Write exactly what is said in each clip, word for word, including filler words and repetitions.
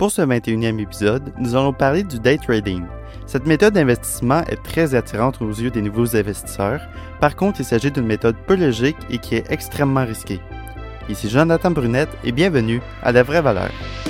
Pour ce vingt et unième épisode, nous allons parler du day trading. Cette méthode d'investissement est très attirante aux yeux des nouveaux investisseurs. Par contre, il s'agit d'une méthode peu logique et qui est extrêmement risquée. Ici Jonathan Brunette et bienvenue à La Vraie Valeur.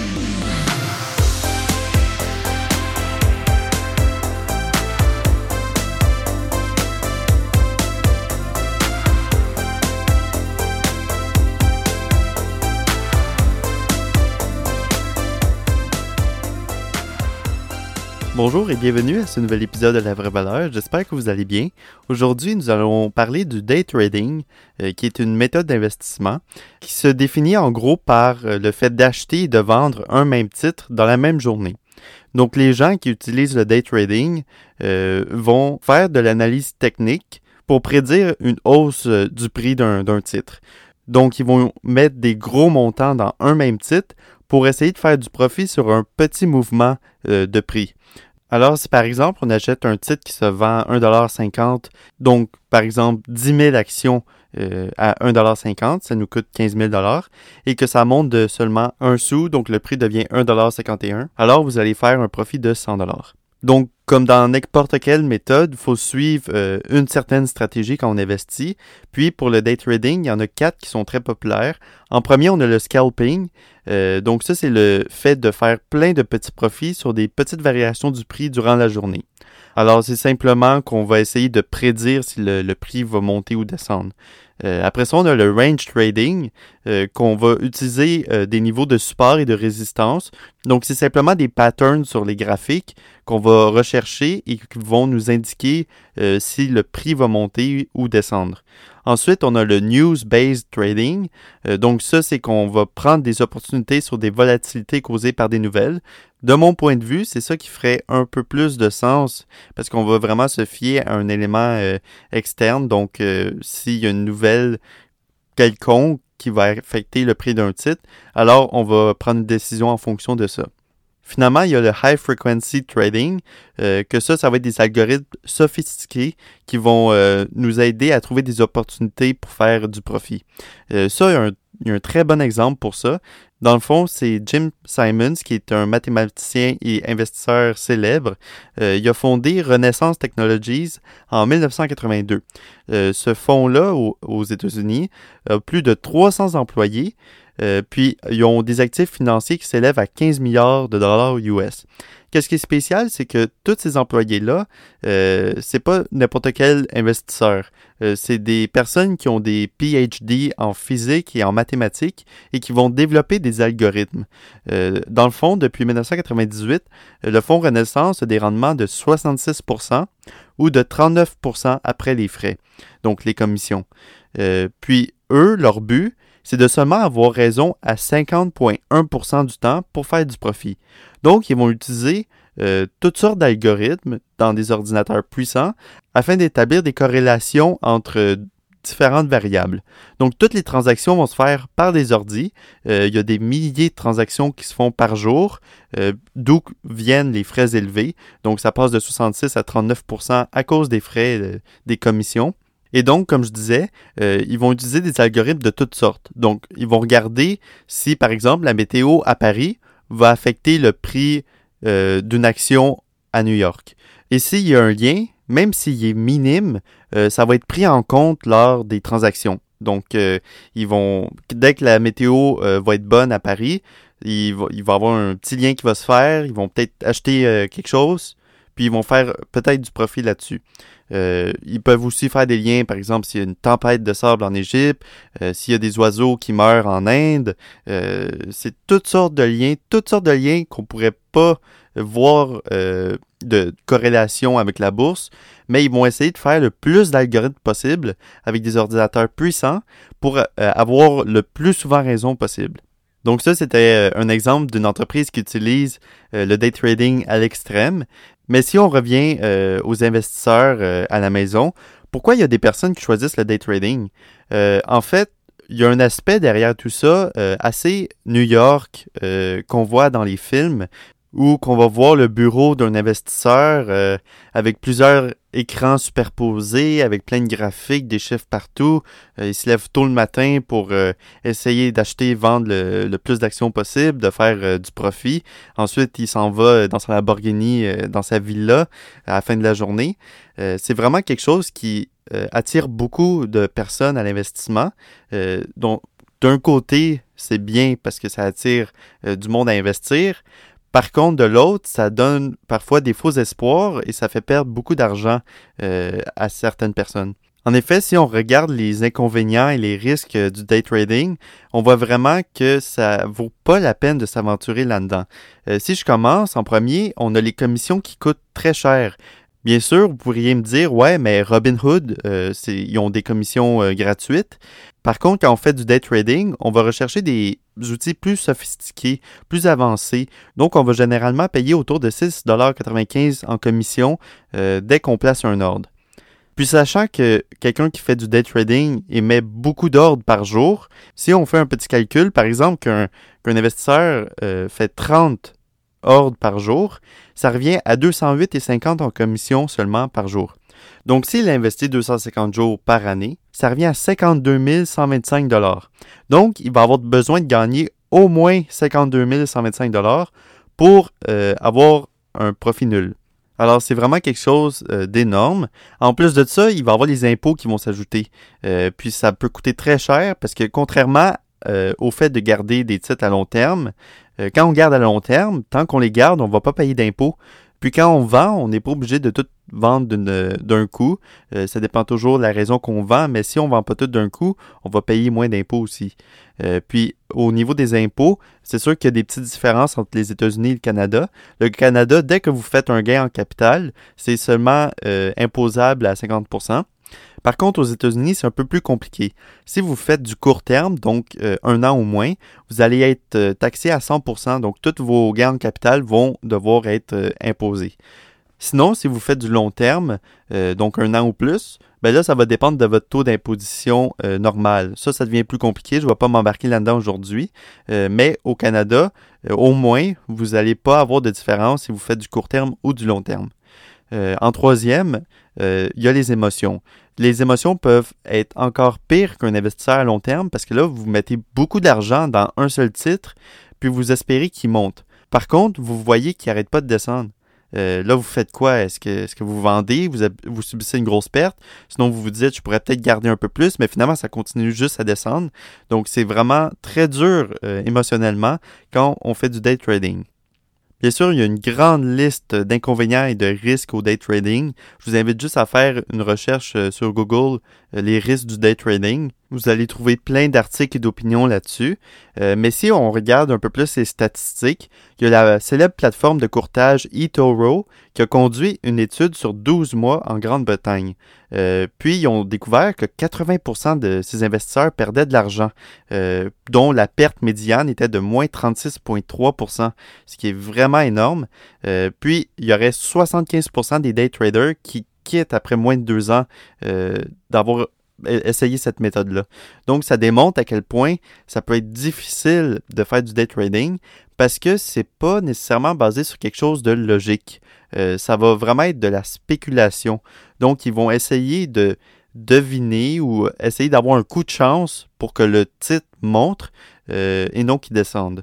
Bonjour et bienvenue à ce nouvel épisode de La Vraie Valeur. J'espère que vous allez bien. Aujourd'hui, nous allons parler du day trading, euh, qui est une méthode d'investissement qui se définit en gros par euh, le fait d'acheter et de vendre un même titre dans la même journée. Donc, les gens qui utilisent le day trading euh, vont faire de l'analyse technique pour prédire une hausse euh, du prix d'un, d'un titre. Donc, ils vont mettre des gros montants dans un même titre pour essayer de faire du profit sur un petit mouvement euh, de prix. Alors, si par exemple, on achète un titre qui se vend un dollar cinquante, donc par exemple dix mille actions euh, à un dollar cinquante, ça nous coûte quinze mille dollars, et que ça monte de seulement un sou, donc le prix devient un dollar cinquante et un, alors vous allez faire un profit de cent dollars. Donc, comme dans n'importe quelle méthode, il faut suivre euh, une certaine stratégie quand on investit. Puis, pour le day trading, il y en a quatre qui sont très populaires. En premier, on a le scalping. Euh, donc, ça, c'est le fait de faire plein de petits profits sur des petites variations du prix durant la journée. Alors, c'est simplement qu'on va essayer de prédire si le, le prix va monter ou descendre. Euh, après ça, on a le range trading, euh, qu'on va utiliser euh, des niveaux de support et de résistance. Donc, c'est simplement des patterns sur les graphiques qu'on va rechercher et qui vont nous indiquer euh, si le prix va monter ou descendre. Ensuite, on a le news-based trading. Euh, donc, ça, c'est qu'on va prendre des opportunités sur des volatilités causées par des nouvelles. De mon point de vue, c'est ça qui ferait un peu plus de sens parce qu'on va vraiment se fier à un élément euh, externe. Donc, euh, s'il y a une nouvelle quelconque qui va affecter le prix d'un titre, alors on va prendre une décision en fonction de ça. Finalement, il y a le high frequency trading, euh, que ça, ça va être des algorithmes sophistiqués qui vont euh, nous aider à trouver des opportunités pour faire du profit. Euh, ça, il y a un, il y a un très bon exemple pour ça. Dans le fond, c'est Jim Simons, qui est un mathématicien et investisseur célèbre. Euh, il a fondé Renaissance Technologies en dix-neuf cent quatre-vingt-deux. Euh, ce fonds-là, au, aux États-Unis, a plus de trois cents employés. Euh, puis, ils ont des actifs financiers qui s'élèvent à quinze milliards de dollars U S. Qu'est-ce qui est spécial, c'est que tous ces employés-là, euh, c'est pas n'importe quel investisseur. Euh, c'est des personnes qui ont des P H D en physique et en mathématiques et qui vont développer des algorithmes. Euh, dans le fond, depuis dix-neuf cent quatre-vingt-dix-huit, le fonds Renaissance a des rendements de soixante-six pour cent ou de trente-neuf pour cent après les frais, donc les commissions. Euh, puis, eux, leur but, c'est de seulement avoir raison à cinquante virgule un pour cent du temps pour faire du profit. Donc, ils vont utiliser euh, toutes sortes d'algorithmes dans des ordinateurs puissants afin d'établir des corrélations entre euh, différentes variables. Donc, toutes les transactions vont se faire par des ordis. Euh, il y a des milliers de transactions qui se font par jour, euh, d'où viennent les frais élevés. Donc, ça passe de soixante-six à trente-neuf pour cent à cause des frais euh, des commissions. Et donc, comme je disais, euh, ils vont utiliser des algorithmes de toutes sortes. Donc, ils vont regarder si, par exemple, la météo à Paris va affecter le prix euh, d'une action à New York. Et s'il y a un lien, même s'il est minime, euh, ça va être pris en compte lors des transactions. Donc, euh, ils vont, dès que la météo euh, va être bonne à Paris, il va, il va y avoir un petit lien qui va se faire. Ils vont peut-être acheter euh, quelque chose, puis ils vont faire peut-être du profit là-dessus. Euh, ils peuvent aussi faire des liens, par exemple, s'il y a une tempête de sable en Égypte, euh, s'il y a des oiseaux qui meurent en Inde. Euh, c'est toutes sortes de liens, toutes sortes de liens qu'on pourrait pas voir euh, de corrélation avec la bourse, mais ils vont essayer de faire le plus d'algorithmes possible avec des ordinateurs puissants pour euh, avoir le plus souvent raison possible. Donc ça, c'était un exemple d'une entreprise qui utilise euh, le day trading à l'extrême. Mais si on revient euh, aux investisseurs euh, à la maison, pourquoi il y a des personnes qui choisissent le day trading? Euh, en fait, il y a un aspect derrière tout ça euh, assez New York euh, qu'on voit dans les films. ou qu'on va voir le bureau d'un investisseur euh, avec plusieurs écrans superposés, avec plein de graphiques, des chiffres partout. Euh, il se lève tôt le matin pour euh, essayer d'acheter et vendre le, le plus d'actions possible, de faire euh, du profit. Ensuite, il s'en va dans sa Lamborghini, euh, dans sa villa à la fin de la journée. Euh, c'est vraiment quelque chose qui euh, attire beaucoup de personnes à l'investissement. Euh, donc, d'un côté, c'est bien parce que ça attire euh, du monde à investir. Par contre, de l'autre, ça donne parfois des faux espoirs et ça fait perdre beaucoup d'argent euh, à certaines personnes. En effet, si on regarde les inconvénients et les risques euh, du day trading, on voit vraiment que ça vaut pas la peine de s'aventurer là-dedans. Euh, si je commence, en premier, on a les commissions qui coûtent très cher. Bien sûr, vous pourriez me dire, ouais, mais Robinhood, euh, c'est, ils ont des commissions euh, gratuites. Par contre, quand on fait du day trading, on va rechercher des outils plus sophistiqués, plus avancés. Donc, on va généralement payer autour de six dollars quatre-vingt-quinze en commission euh, dès qu'on place un ordre. Puis, sachant que quelqu'un qui fait du day trading émet beaucoup d'ordres par jour, si on fait un petit calcul, par exemple, qu'un, qu'un investisseur euh, fait trente ordres par jour, ça revient à deux cent huit virgule cinquante en commission seulement par jour. Donc, s'il investit deux cent cinquante jours par année, ça revient à cinquante-deux mille cent vingt-cinq dollars. Donc, il va avoir besoin de gagner au moins cinquante-deux mille cent vingt-cinq dollars pour euh, avoir un profit nul. Alors, c'est vraiment quelque chose euh, d'énorme. En plus de ça, il va y avoir les impôts qui vont s'ajouter. Euh, puis, ça peut coûter très cher parce que contrairement euh, au fait de garder des titres à long terme, euh, quand on garde à long terme, tant qu'on les garde, on ne va pas payer d'impôts. Puis quand on vend, on n'est pas obligé de tout vendre d'une, d'un coup. Euh, ça dépend toujours de la raison qu'on vend, mais si on ne vend pas tout d'un coup, on va payer moins d'impôts aussi. Euh, puis au niveau des impôts, c'est sûr qu'il y a des petites différences entre les États-Unis et le Canada. Le Canada, dès que vous faites un gain en capital, c'est seulement euh, imposable à cinquante pour cent. Par contre, aux États-Unis, c'est un peu plus compliqué. Si vous faites du court terme, donc euh, un an ou moins, vous allez être euh, taxé à cent pour cent, donc tous vos gains en capital vont devoir être euh, imposés. Sinon, si vous faites du long terme, euh, donc un an ou plus, ben là, ça va dépendre de votre taux d'imposition euh, normal. Ça, ça devient plus compliqué. Je ne vais pas m'embarquer là-dedans aujourd'hui. Euh, mais au Canada, euh, au moins, vous n'allez pas avoir de différence si vous faites du court terme ou du long terme. Euh, en troisième, euh, il y a les émotions. Les émotions peuvent être encore pires qu'un investisseur à long terme parce que là, vous mettez beaucoup d'argent dans un seul titre, puis vous espérez qu'il monte. Par contre, vous voyez qu'il n'arrête pas de descendre. Euh, là, vous faites quoi? Est-ce que, est-ce que vous vendez? Vous, vous subissez une grosse perte? Sinon, vous vous dites, je pourrais peut-être garder un peu plus, mais finalement, ça continue juste à descendre. Donc, c'est vraiment très dur euh, émotionnellement quand on fait du day trading. Bien sûr, il y a une grande liste d'inconvénients et de risques au day trading. Je vous invite juste à faire une recherche sur Google, les risques du day trading. Vous allez trouver plein d'articles et d'opinions là-dessus. Euh, mais si on regarde un peu plus les statistiques, il y a la célèbre plateforme de courtage eToro qui a conduit une étude sur douze mois en Grande-Bretagne. Euh, puis, ils ont découvert que quatre-vingts pour cent de ces investisseurs perdaient de l'argent, euh, dont la perte médiane était de moins trente-six virgule trois pour cent, ce qui est vraiment énorme. Euh, puis, il y aurait soixante-quinze pour cent des day traders qui quittent après moins de deux ans euh, d'avoir essayé cette méthode-là. Donc, ça démontre à quel point ça peut être difficile de faire du day trading parce que c'est pas nécessairement basé sur quelque chose de logique. Euh, ça va vraiment être de la spéculation. Donc, ils vont essayer de deviner ou essayer d'avoir un coup de chance pour que le titre monte euh, et non qu'il descende.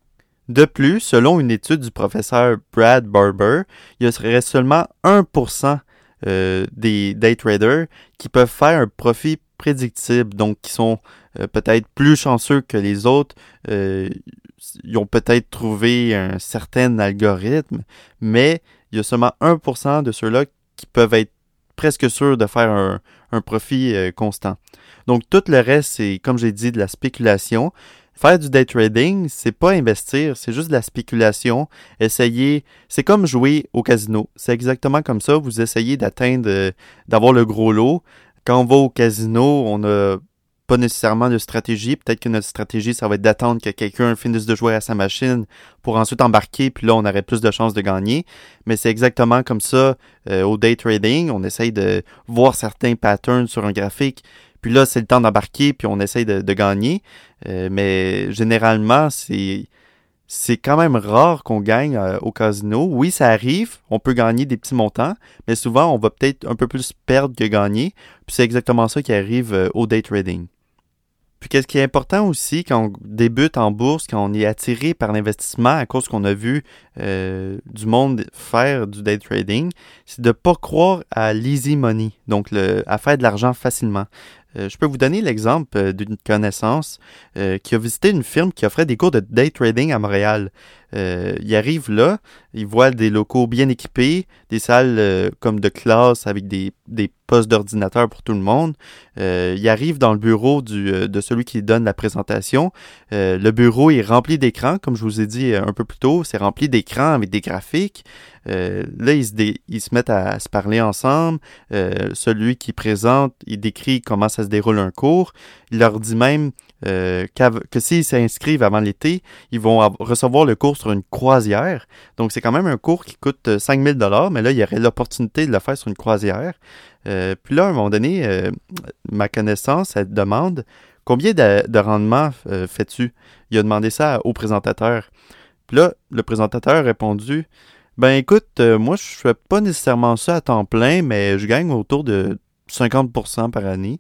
De plus, selon une étude du professeur Brad Barber, il y aurait seulement un pour cent euh, des day traders qui peuvent faire un profit prédictible, donc qui sont euh, peut-être plus chanceux que les autres. Euh, ils ont peut-être trouvé un certain algorithme, mais il y a seulement un pour cent de ceux-là qui peuvent être presque sûrs de faire un, un profit euh, constant. Donc, tout le reste, c'est, comme j'ai dit, de la spéculation. Faire du day trading, c'est pas investir, c'est juste de la spéculation. Essayer, c'est comme jouer au casino. C'est exactement comme ça. Vous essayez d'atteindre, euh, d'avoir le gros lot. Quand on va au casino, on n'a pas nécessairement de stratégie. Peut-être que notre stratégie, ça va être d'attendre que quelqu'un finisse de jouer à sa machine pour ensuite embarquer, puis là, on aurait plus de chances de gagner. Mais c'est exactement comme ça euh, au day trading. On essaye de voir certains patterns sur un graphique. Puis là, c'est le temps d'embarquer, puis on essaye de, de gagner. Euh, mais généralement, c'est c'est quand même rare qu'on gagne euh, au casino. Oui, ça arrive, on peut gagner des petits montants, mais souvent, on va peut-être un peu plus perdre que gagner. Puis c'est exactement ça qui arrive euh, au day trading. Puis qu'est-ce qui est important aussi quand on débute en bourse, quand on est attiré par l'investissement à cause qu'on a vu euh, du monde faire du day trading, c'est de ne pas croire à l'easy money, donc le, à faire de l'argent facilement. Euh, je peux vous donner l'exemple euh, d'une connaissance euh, qui a visité une firme qui offrait des cours de day trading à Montréal. Euh, il arrive là, il voit des locaux bien équipés, des salles euh, comme de classe avec des, des postes d'ordinateur pour tout le monde. Euh, il arrive dans le bureau du, euh, de celui qui donne la présentation. Euh, le bureau est rempli d'écrans, comme je vous ai dit un peu plus tôt, c'est rempli d'écrans avec des graphiques. Euh, là, ils se, dé- ils se mettent à, à se parler ensemble. Euh, celui qui présente, il décrit comment ça se déroule un cours. Il leur dit même euh, que s'ils s'inscrivent avant l'été, ils vont av- recevoir le cours sur une croisière. Donc, c'est quand même un cours qui coûte cinq mille dollars, mais là, il y aurait l'opportunité de le faire sur une croisière. Euh, puis là, à un moment donné, euh, ma connaissance, elle demande combien de, de rendement euh, fais-tu? Il a demandé ça au présentateur. Puis là, le présentateur a répondu ben écoute, euh, moi je fais pas nécessairement ça à temps plein, mais je gagne autour de cinquante pour cent par année.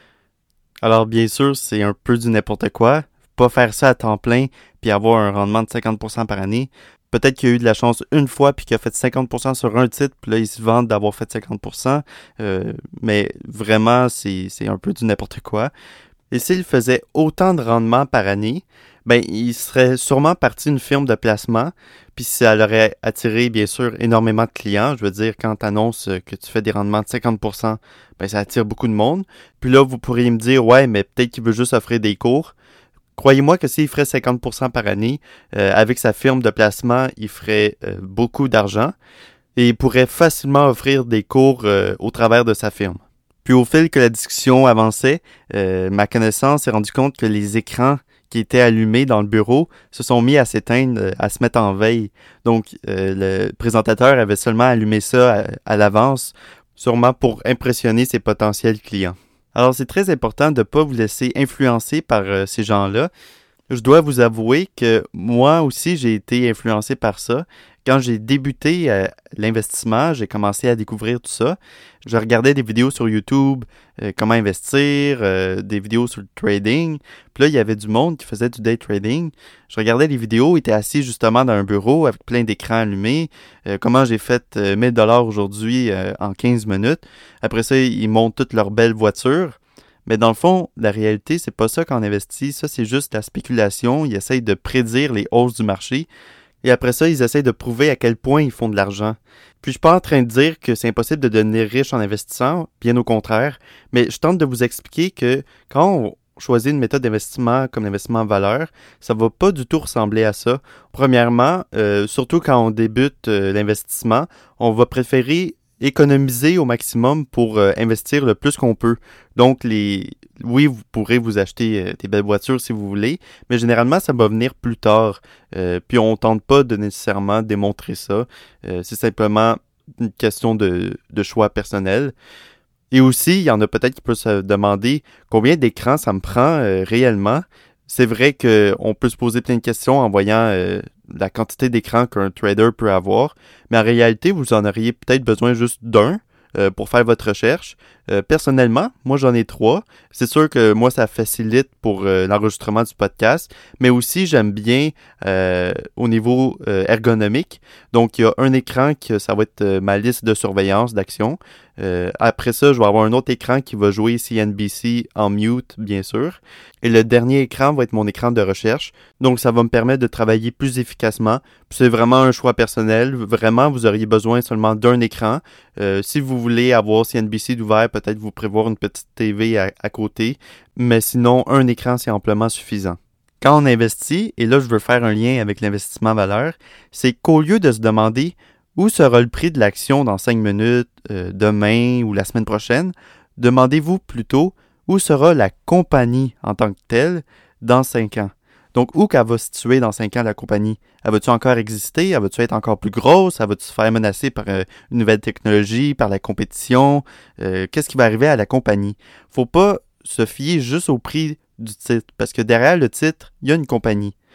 Alors bien sûr, c'est un peu du n'importe quoi. Pas faire ça à temps plein puis avoir un rendement de cinquante pour cent par année. Peut-être qu'il a eu de la chance une fois puis qu'il a fait cinquante pour cent sur un titre, puis là il se vante d'avoir fait cinquante pour cent. Euh, mais vraiment, c'est, c'est un peu du n'importe quoi. Et s'il faisait autant de rendement par année, ben il serait sûrement parti d'une firme de placement, puis ça l'aurait attiré bien sûr énormément de clients. Je veux dire, quand tu annonces que tu fais des rendements de cinquante pour cent, ben ça attire beaucoup de monde. Puis là, vous pourriez me dire, ouais, mais peut-être qu'il veut juste offrir des cours. Croyez-moi que s'il ferait cinquante pour cent par année, euh, avec sa firme de placement, il ferait euh, beaucoup d'argent et il pourrait facilement offrir des cours euh, au travers de sa firme. Puis au fil que la discussion avançait, euh, ma connaissance s'est rendu compte que les écrans qui étaient allumés dans le bureau se sont mis à s'éteindre, euh, à se mettre en veille. Donc euh, le présentateur avait seulement allumé ça à, à l'avance, sûrement pour impressionner ses potentiels clients. Alors c'est très important de ne pas vous laisser influencer par euh, ces gens-là. Je dois vous avouer que moi aussi, j'ai été influencé par ça. Quand j'ai débuté euh, l'investissement, j'ai commencé à découvrir tout ça. Je regardais des vidéos sur YouTube, euh, comment investir, euh, des vidéos sur le trading. Puis là, il y avait du monde qui faisait du day trading. Je regardais les vidéos, ils étaient assis justement dans un bureau avec plein d'écrans allumés. Euh, comment j'ai fait euh, mille dollars aujourd'hui euh, en quinze minutes. Après ça, ils montent toutes leurs belles voitures. Mais dans le fond, la réalité, c'est pas ça qu'on investit. Ça, c'est juste la spéculation. Ils essayent de prédire les hausses du marché. Et après ça, ils essayent de prouver à quel point ils font de l'argent. Puis je suis pas en train de dire que c'est impossible de devenir riche en investissant, bien au contraire. Mais je tente de vous expliquer que quand on choisit une méthode d'investissement comme l'investissement en valeur, ça va pas du tout ressembler à ça. Premièrement, euh, surtout quand on débute euh, l'investissement, on va préférer économiser au maximum pour euh, investir le plus qu'on peut. Donc, les, oui, vous pourrez vous acheter euh, des belles voitures si vous voulez, mais généralement, ça va venir plus tard. Euh, puis, on ne tente pas de nécessairement démontrer ça. Euh, c'est simplement une question de, de choix personnel. Et aussi, il y en a peut-être qui peuvent se demander combien d'écrans ça me prend euh, réellement. C'est vrai qu'on peut se poser plein de questions en voyant euh, la quantité d'écran qu'un trader peut avoir, mais en réalité, vous en auriez peut-être besoin juste d'un euh, pour faire votre recherche. Euh, personnellement, moi j'en ai trois. C'est sûr que moi ça facilite pour euh, l'enregistrement du podcast, mais aussi j'aime bien euh, au niveau euh, ergonomique. Donc il y a un écran que ça va être euh, ma liste de surveillance d'action. Euh, après ça, je vais avoir un autre écran qui va jouer C N B C en mute, bien sûr. Et le dernier écran va être mon écran de recherche. Donc, ça va me permettre de travailler plus efficacement. Puis c'est vraiment un choix personnel. Vraiment, vous auriez besoin seulement d'un écran. Euh, si vous voulez avoir C N B C d'ouvert, peut-être vous prévoir une petite T V à, à côté. Mais sinon, un écran, c'est amplement suffisant. Quand on investit, et là, je veux faire un lien avec l'investissement valeur, c'est qu'au lieu de se demander où sera le prix de l'action dans cinq minutes, euh, demain ou la semaine prochaine, demandez-vous plutôt où sera la compagnie en tant que telle dans cinq ans. Donc, où qu'elle va se situer dans cinq ans, la compagnie? Elle va-tu encore exister? Elle va-tu être encore plus grosse? Elle va-tu se faire menacer par euh, une nouvelle technologie, par la compétition? Euh, qu'est-ce qui va arriver à la compagnie? Faut pas se fier juste au prix du titre, parce que derrière le titre, il y a une compagnie.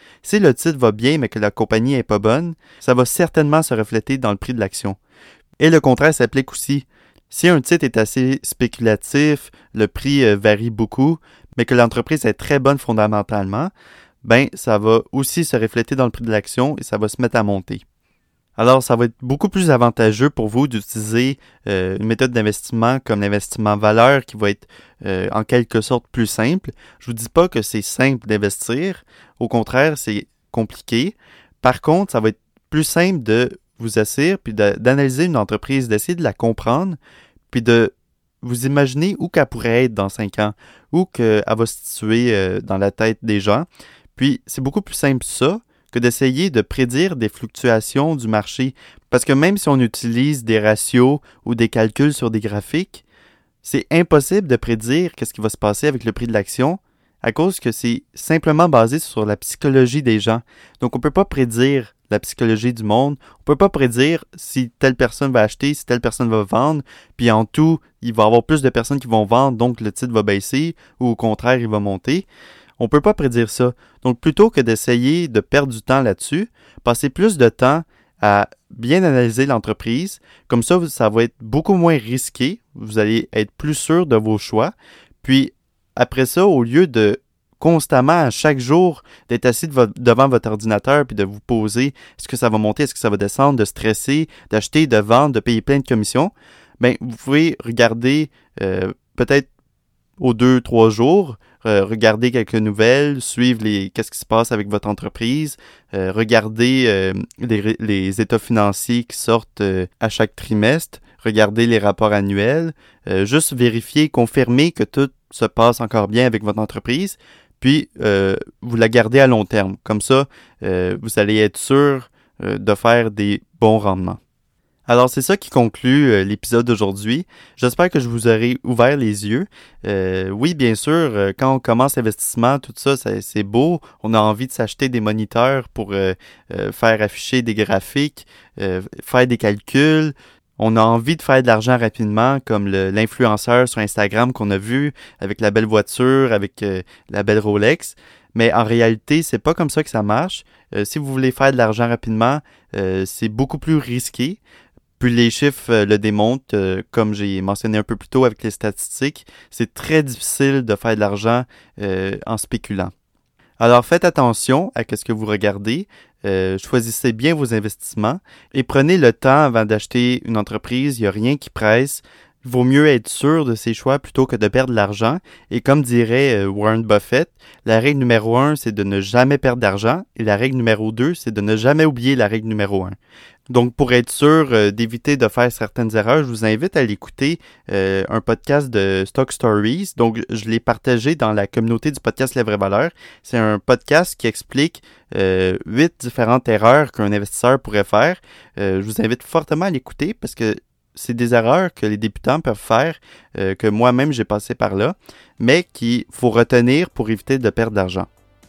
Si le titre va bien mais que la compagnie est pas bonne, ça va certainement se refléter dans le prix de l'action. Et le contraire s'applique aussi. Si un titre est assez spéculatif, le prix euh, varie beaucoup, mais que l'entreprise est très bonne fondamentalement, ben ça va aussi se refléter dans le prix de l'action et ça va se mettre à monter. Alors, ça va être beaucoup plus avantageux pour vous d'utiliser euh, une méthode d'investissement comme l'investissement valeur qui va être euh, en quelque sorte plus simple. Je vous dis pas que c'est simple d'investir. Au contraire, c'est compliqué. Par contre, ça va être plus simple de vous asseoir puis de, d'analyser une entreprise, d'essayer de la comprendre, puis de vous imaginer où qu'elle pourrait être dans cinq ans, où qu'elle va se situer euh, dans la tête des gens. Puis, c'est beaucoup plus simple ça que d'essayer de prédire des fluctuations du marché. Parce que même si on utilise des ratios ou des calculs sur des graphiques, c'est impossible de prédire qu'est-ce qui va se passer avec le prix de l'action à cause que c'est simplement basé sur la psychologie des gens. Donc, on ne peut pas prédire la psychologie du monde. On ne peut pas prédire si telle personne va acheter, si telle personne va vendre. Puis en tout, il va y avoir plus de personnes qui vont vendre, donc le titre va baisser ou au contraire, il va monter. On ne peut pas prédire ça. Donc, plutôt que d'essayer de perdre du temps là-dessus, passez plus de temps à bien analyser l'entreprise. Comme ça, ça va être beaucoup moins risqué. Vous allez être plus sûr de vos choix. Puis, après ça, au lieu de constamment, à chaque jour, d'être assis de vo- devant votre ordinateur puis de vous poser est-ce que ça va monter, est-ce que ça va descendre, de stresser, d'acheter, de vendre, de payer plein de commissions, bien, vous pouvez regarder euh, peut-être aux deux, trois jours, euh, regarder quelques nouvelles, suivre les qu'est-ce qui se passe avec votre entreprise, euh, regarder euh, les, les états financiers qui sortent euh, à chaque trimestre, regarder les rapports annuels, euh, juste vérifier, confirmer que tout se passe encore bien avec votre entreprise, puis euh, vous la gardez à long terme. Comme ça, euh, vous allez être sûr euh, de faire des bons rendements. Alors, c'est ça qui conclut euh, l'épisode d'aujourd'hui. J'espère que je vous aurai ouvert les yeux. Euh, oui, bien sûr, euh, quand on commence l'investissement, tout ça, ça, c'est beau. On a envie de s'acheter des moniteurs pour euh, euh, faire afficher des graphiques, euh, faire des calculs. On a envie de faire de l'argent rapidement, comme le, l'influenceur sur Instagram qu'on a vu, avec la belle voiture, avec euh, la belle Rolex. Mais en réalité, c'est pas comme ça que ça marche. Euh, si vous voulez faire de l'argent rapidement, euh, c'est beaucoup plus risqué. Puis les chiffres euh, le démontrent, euh, comme j'ai mentionné un peu plus tôt avec les statistiques, c'est très difficile de faire de l'argent euh, en spéculant. Alors faites attention à ce que vous regardez, euh, choisissez bien vos investissements et prenez le temps avant d'acheter une entreprise, il n'y a rien qui presse. Il vaut mieux être sûr de ses choix plutôt que de perdre de l'argent. Et comme dirait euh, Warren Buffett, la règle numéro un, c'est de ne jamais perdre d'argent. Et la règle numéro deux, c'est de ne jamais oublier la règle numéro un. Donc, pour être sûr euh, d'éviter de faire certaines erreurs, je vous invite à aller écouter euh, un podcast de Stock Stories. Donc, je l'ai partagé dans la communauté du podcast La Vraie Valeur. C'est un podcast qui explique euh, huit différentes erreurs qu'un investisseur pourrait faire. Euh, je vous invite fortement à l'écouter parce que c'est des erreurs que les débutants peuvent faire, euh, que moi-même j'ai passé par là, mais qu'il faut retenir pour éviter de perdre d'argent.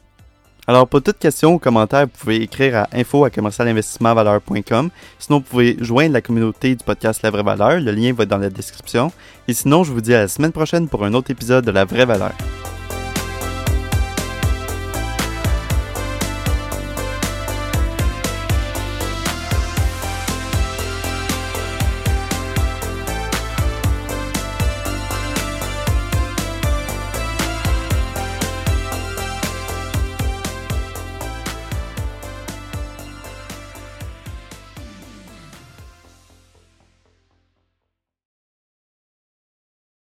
Alors, pour toute question ou commentaire, vous pouvez écrire à info arobase commercial investissement valeur point com. Sinon, vous pouvez joindre la communauté du podcast La Vraie Valeur. Le lien va être dans la description. Et sinon, je vous dis à la semaine prochaine pour un autre épisode de La Vraie Valeur.